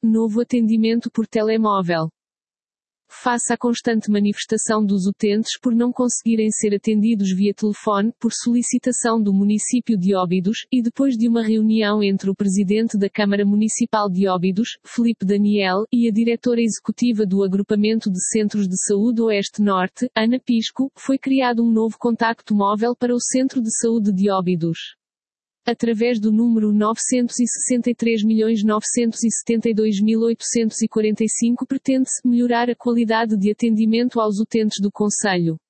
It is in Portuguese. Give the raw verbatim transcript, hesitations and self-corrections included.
novo atendimento por telemóvel. Face à constante manifestação dos utentes por não conseguirem ser atendidos via telefone, por solicitação do município de Óbidos, e depois de uma reunião entre o presidente da Câmara Municipal de Óbidos, Felipe Daniel, e a diretora executiva do Agrupamento de Centros de Saúde Oeste-Norte, Ana Pisco, foi criado um novo contacto móvel para o Centro de Saúde de Óbidos. Através do número novecentos e sessenta e três milhões novecentos e setenta e dois mil oitocentos e quarenta e cinco pretende-se melhorar a qualidade de atendimento aos utentes do concelho.